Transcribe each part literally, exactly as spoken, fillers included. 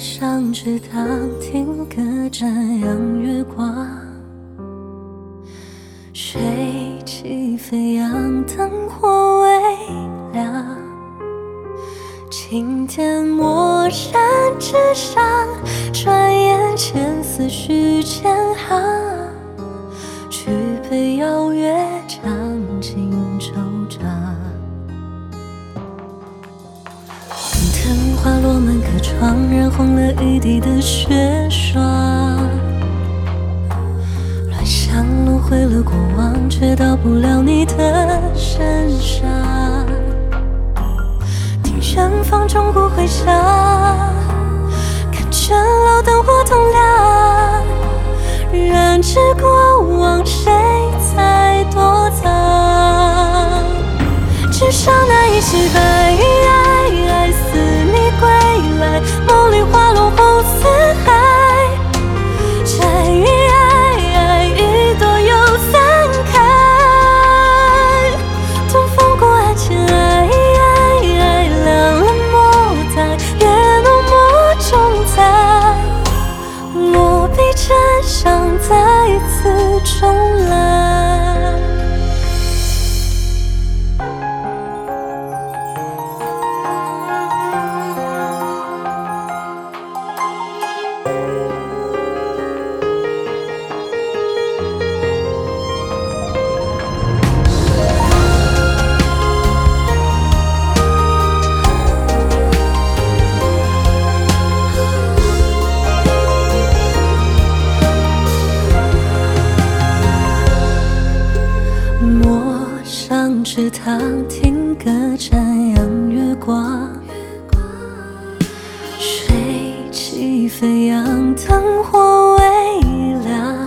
上池塘听歌瞻阳月光，水起飞扬，灯火微亮。青天陌山之上，转眼间思绪千行。举杯邀月，将尽惆怅。藤花落满客窗，染红了一地的雪霜。乱想轮回了过往，却到不了你的身上。听远方钟鼓回响，看着老灯火通亮。人知过往，谁在躲藏？至少那一世爱，爱似你归来，梦里花落红似海。摘一爱，一朵又散开。东风过岸前，爱凉了墨黛，月浓墨重彩。落笔真相再次重来。上池塘听歌瞻阳月光，水起飞扬，灯火微亮。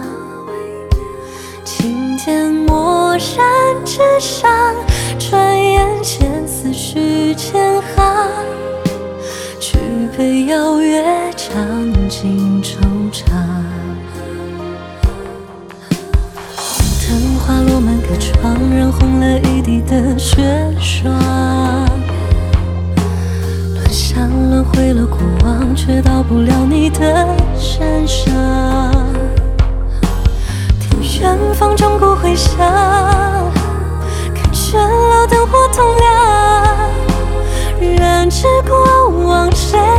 青天陌山之上，转眼间思绪千行。举杯邀月，将尽惆怅。藤花落满客窗，染红了一地的雪霜。乱想轮回了过往，却到不了你的身上。听远方钟鼓回响，看着老灯火通亮。人知过往，谁